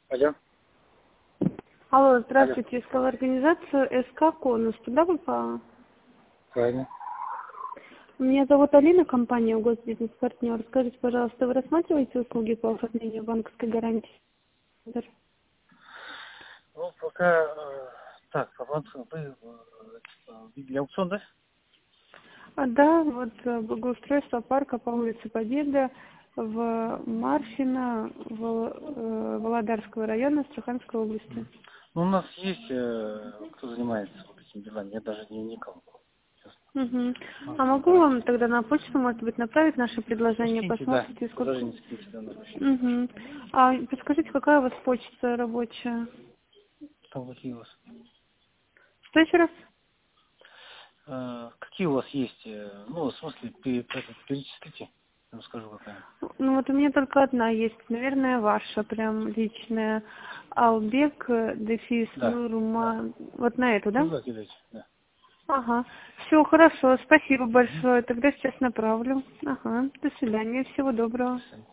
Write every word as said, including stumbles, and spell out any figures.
Алло. Алло, Алло. здравствуйте. Искала организацию СК «Конус». Туда попала? Правильно. Меня зовут Алина, компания «Госбизнес-партнер». Скажите, пожалуйста, вы рассматриваете услуги по оформлению банковской гарантии? Ну, пока... э, так, по банку вы э, э, видели аукцион, да? А, да, вот э, благоустройство парка по улице Победы в Марфино, Вол- э, Володарского района, Астраханской области. Ну, у нас есть, э, кто занимается вот этими делами. Я даже не вникал. Честно. Угу. Ну, А могу давайте. вам тогда на почту, может быть, направить наше Ну, предложение, скиньте, да. посмотрите, сколько... Предложение скиньте, да, на почту. Угу. А подскажите, какая у вас почта рабочая? Там какие у вас? Что еще раз? Э, какие у вас есть? э, ну, в смысле, пе- это, перечислите. Я вам скажу, какая. Ну вот у меня только одна есть, наверное, ваша прям личная. Албек, э, дефис, Да, да. Нурма. Вот на эту, Ну, да? да, кидайте, да. Ага. Все, хорошо, спасибо Угу. большое. Тогда сейчас направлю. Ага. До свидания, всего доброго. До свидания.